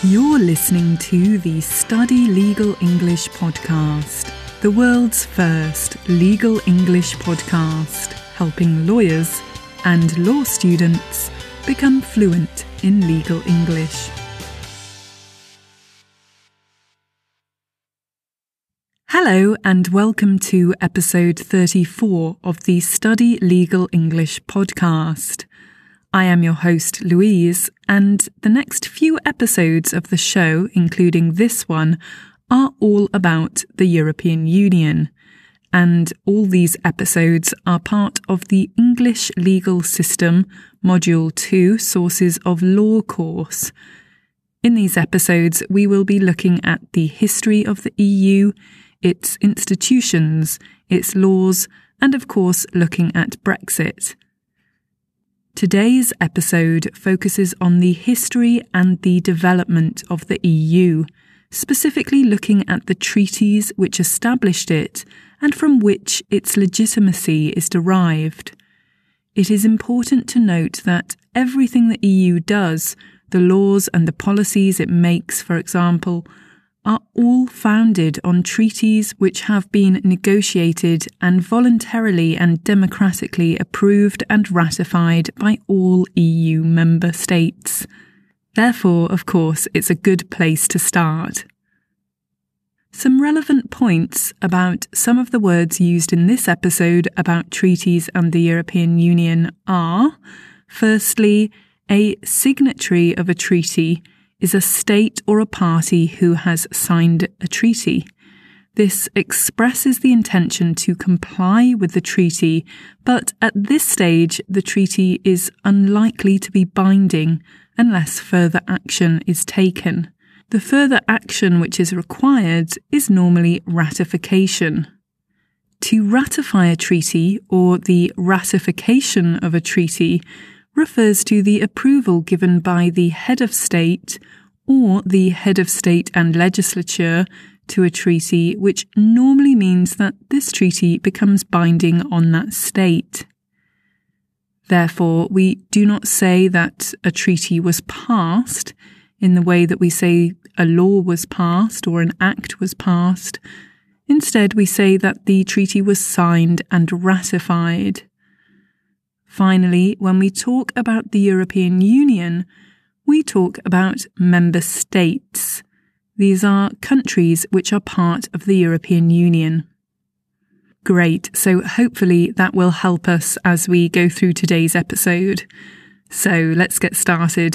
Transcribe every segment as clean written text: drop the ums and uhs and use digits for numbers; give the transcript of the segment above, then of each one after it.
You're listening to the Study Legal English podcast, the world's first legal English podcast, helping lawyers and law students become fluent in legal English. Hello and welcome to episode 34 of the Study Legal English podcast. I am your host, Louise, and the next few episodes of the show, including this one, are all about the European Union. And all these episodes are part of the English Legal System Module 2 Sources of Law course. In these episodes, we will be looking at the history of the EU, its institutions, its laws, and of course looking at Brexit. Today's episode focuses on the history and the development of the EU, specifically looking at the treaties which established it and from which its legitimacy is derived. It is important to note that everything the EU does, the laws and the policies it makes, for example, are all founded on treaties which have been negotiated and voluntarily and democratically approved and ratified by all EU member states. Therefore, of course, it's a good place to start. Some relevant points about some of the words used in this episode about treaties and the European Union are, firstly, a signatory of a treaty is a state or a party who has signed a treaty. This expresses the intention to comply with the treaty, but at this stage the treaty is unlikely to be binding unless further action is taken. The further action which is required is normally ratification. To ratify a treaty, or the ratification of a treaty, refers to the approval given by the head of state or the head of state and legislature to a treaty, which normally means that this treaty becomes binding on that state. Therefore, we do not say that a treaty was passed in the way that we say a law was passed or an act was passed. Instead, we say that the treaty was signed and ratified. Finally, when we talk about the European Union, we talk about member states. These are countries which are part of the European Union. Great, so hopefully that will help us as we go through today's episode. So let's get started.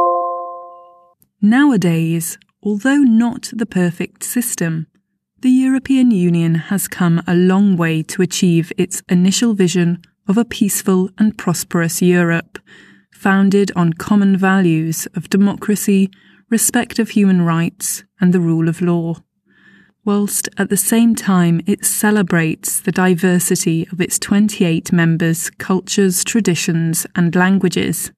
Nowadays, although not the perfect system, the European Union has come a long way to achieve its initial vision of a peaceful and prosperous Europe, founded on common values of democracy, respect of human rights, and the rule of law, whilst at the same time it celebrates the diversity of its 28 members' cultures, traditions, and languages.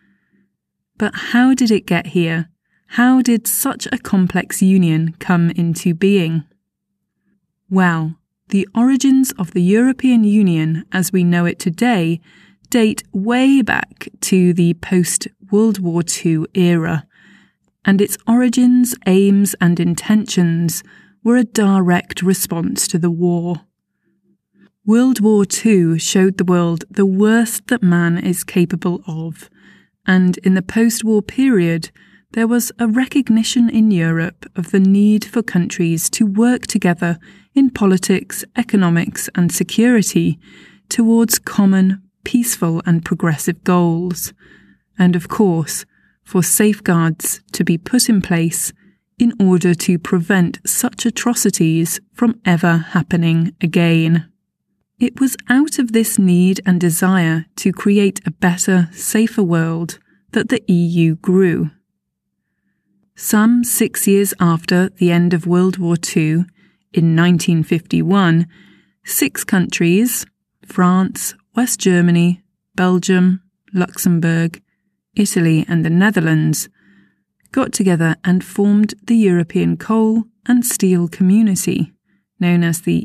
But how did it get here? How did such a complex union come into being? Well, the origins of the European Union, as we know it today, date way back to the post-World War II era, and its origins, aims, and intentions were a direct response to the war. World War II showed the world the worst that man is capable of, and in the post-war period, there was a recognition in Europe of the need for countries to work together in politics, economics, and security towards common, peaceful, and progressive goals, and of course, for safeguards to be put in place in order to prevent such atrocities from ever happening again. It was out of this need and desire to create a better, safer world that the EU grew. Some 6 years after the end of World War II, in 1951, 6 countries, France, West Germany, Belgium, Luxembourg, Italy and the Netherlands, got together and formed the European Coal and Steel Community, known as the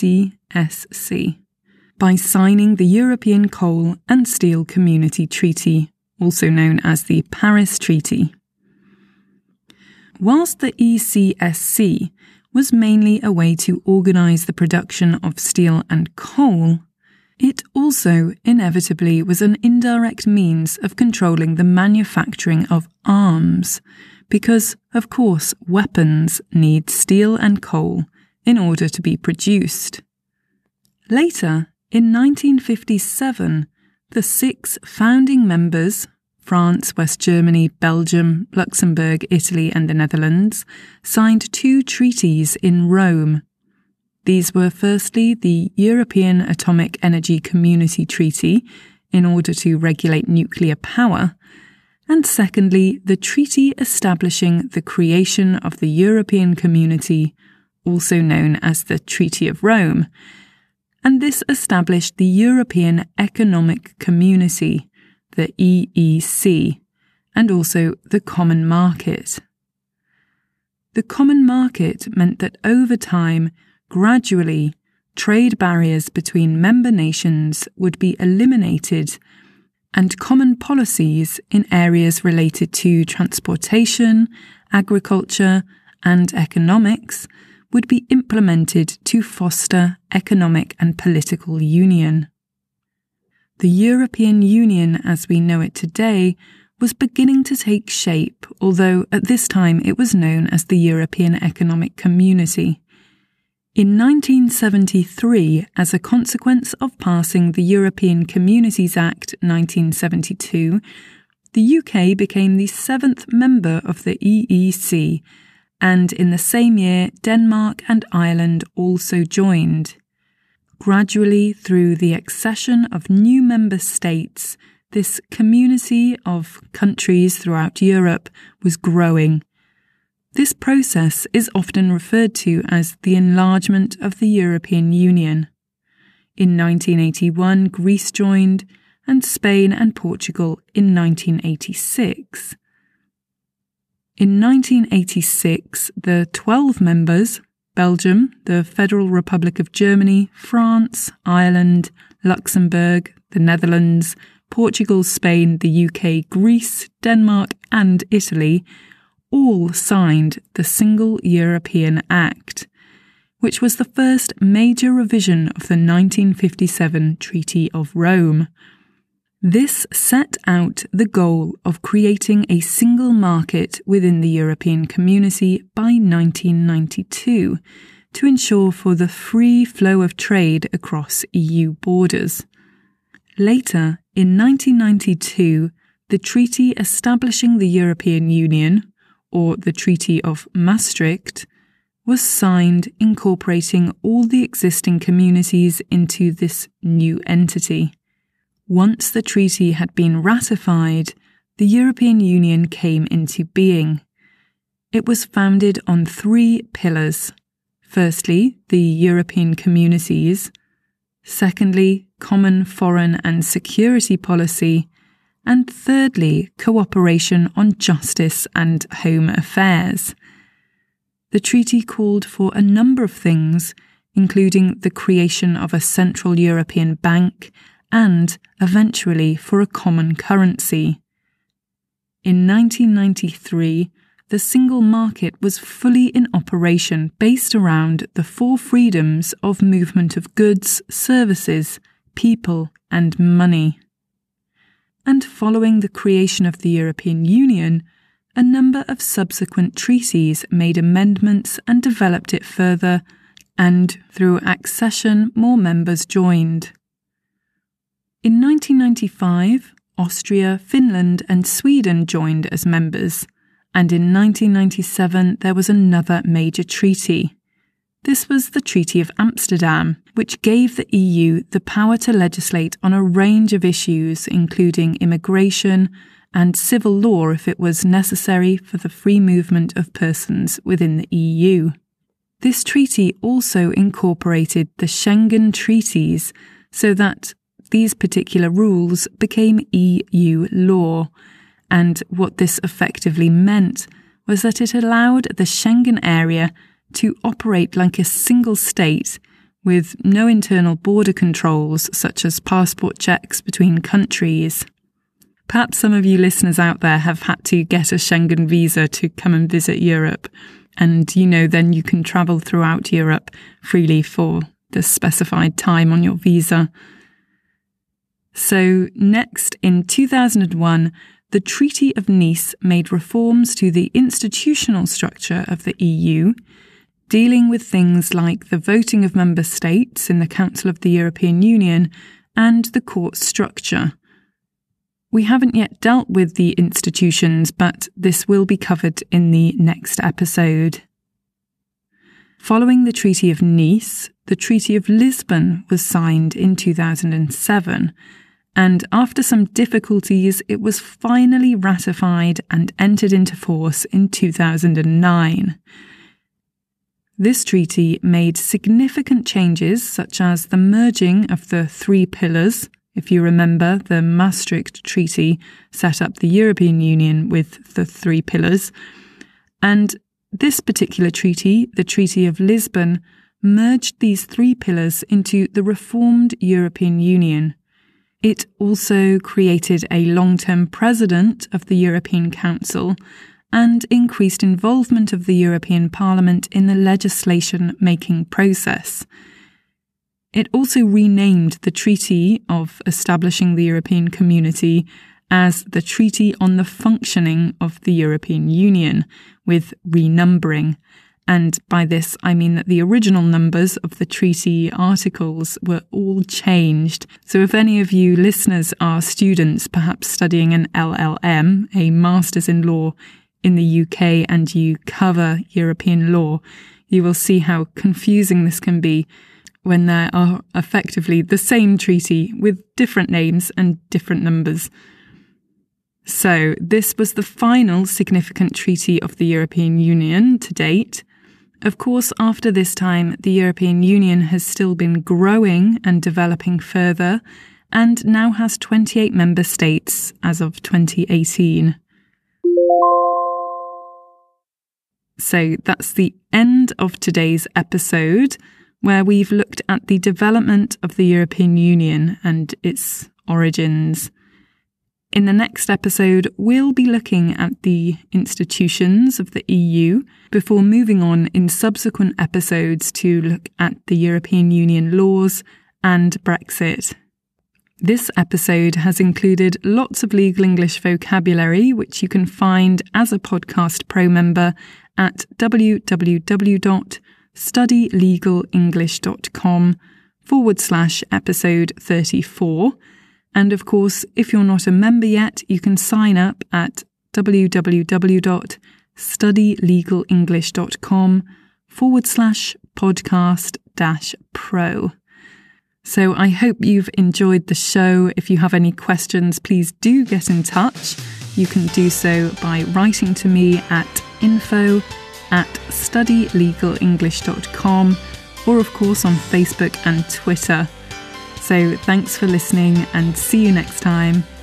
ECSC, by signing the European Coal and Steel Community Treaty, also known as the Paris Treaty. whilst the ECSC was mainly a way to organise the production of steel and coal, it also inevitably was an indirect means of controlling the manufacturing of arms, because, of course, weapons need steel and coal in order to be produced. Later, in 1957, the 6 founding members, France, West Germany, Belgium, Luxembourg, Italy and the Netherlands, signed 2 treaties in Rome. These were firstly the European Atomic Energy Community Treaty, in order to regulate nuclear power, and secondly the treaty establishing the creation of the European Community, also known as the Treaty of Rome, and this established the European Economic Community, the EEC, and also the Common Market. The Common Market meant that over time, gradually, trade barriers between member nations would be eliminated and common policies in areas related to transportation, agriculture, and economics would be implemented to foster economic and political union. The European Union as we know it today was beginning to take shape, although at this time it was known as the European Economic Community. In 1973, as a consequence of passing the European Communities Act 1972, the UK became the 7th member of the EEC, and in the same year Denmark and Ireland also joined. Gradually, through the accession of new member states, this community of countries throughout Europe was growing. This process is often referred to as the enlargement of the European Union. In 1981, Greece joined, and Spain and Portugal in 1986. In 1986, the 12 members, Belgium, the Federal Republic of Germany, France, Ireland, Luxembourg, the Netherlands, Portugal, Spain, the UK, Greece, Denmark, and Italy, all signed the Single European Act, which was the first major revision of the 1957 Treaty of Rome. This set out the goal of creating a single market within the European Community by 1992 to ensure for the free flow of trade across EU borders. Later, in 1992, the treaty establishing the European Union, or the Treaty of Maastricht, was signed, incorporating all the existing communities into this new entity. Once the treaty had been ratified, the European Union came into being. It was founded on 3 pillars. Firstly, the European communities. Secondly, common foreign and security policy. And thirdly, cooperation on justice and home affairs. The treaty called for a number of things, including the creation of a Central European Bank and, eventually, for a common currency. In 1993, the single market was fully in operation based around the 4 freedoms of movement of goods, services, people, and money. And following the creation of the European Union, a number of subsequent treaties made amendments and developed it further, and through accession more members joined. In 1995, Austria, Finland and Sweden joined as members, and in 1997 there was another major treaty. This was the Treaty of Amsterdam, which gave the EU the power to legislate on a range of issues, including immigration and civil law if it was necessary for the free movement of persons within the EU. This treaty also incorporated the Schengen treaties so that these particular rules became EU law, and what this effectively meant was that it allowed the Schengen area to operate like a single state with no internal border controls such as passport checks between countries. Perhaps some of you listeners out there have had to get a Schengen visa to come and visit Europe. And, then you can travel throughout Europe freely for the specified time on your visa. So next, in 2001, the Treaty of Nice made reforms to the institutional structure of the EU, dealing with things like the voting of member states in the Council of the European Union and the court structure. We haven't yet dealt with the institutions, but this will be covered in the next episode. Following the Treaty of Nice, the Treaty of Lisbon was signed in 2007, and after some difficulties, it was finally ratified and entered into force in 2009. This treaty made significant changes, such as the merging of the three pillars. If you remember, the Maastricht Treaty set up the European Union with the three pillars. And this particular treaty, the Treaty of Lisbon, merged these three pillars into the reformed European Union. It also created a long-term president of the European Council and increased involvement of the European Parliament in the legislation-making process. It also renamed the Treaty of Establishing the European Community as the Treaty on the Functioning of the European Union, with renumbering. And by this, I mean that the original numbers of the treaty articles were all changed. So if any of you listeners are students, perhaps studying an LLM, a Masters in Law in the UK, and you cover European law, you will see how confusing this can be when there are effectively the same treaty with different names and different numbers. So this was the final significant treaty of the European Union to date. Of course, after this time, the European Union has still been growing and developing further, and now has 28 member states as of 2018. So that's the end of today's episode, where we've looked at the development of the European Union and its origins. In the next episode, we'll be looking at the institutions of the EU before moving on in subsequent episodes to look at the European Union laws and Brexit. This episode has included lots of legal English vocabulary, which you can find as a Podcast Pro member at www.studylegalenglish.com/episode 34. And of course, if you're not a member yet, you can sign up at www.studylegalenglish.com/podcast-pro. So I hope you've enjoyed the show. If you have any questions, please do get in touch. You can do so by writing to me at info@studylegalenglish.com, or of course on Facebook and Twitter. So thanks for listening, and see you next time.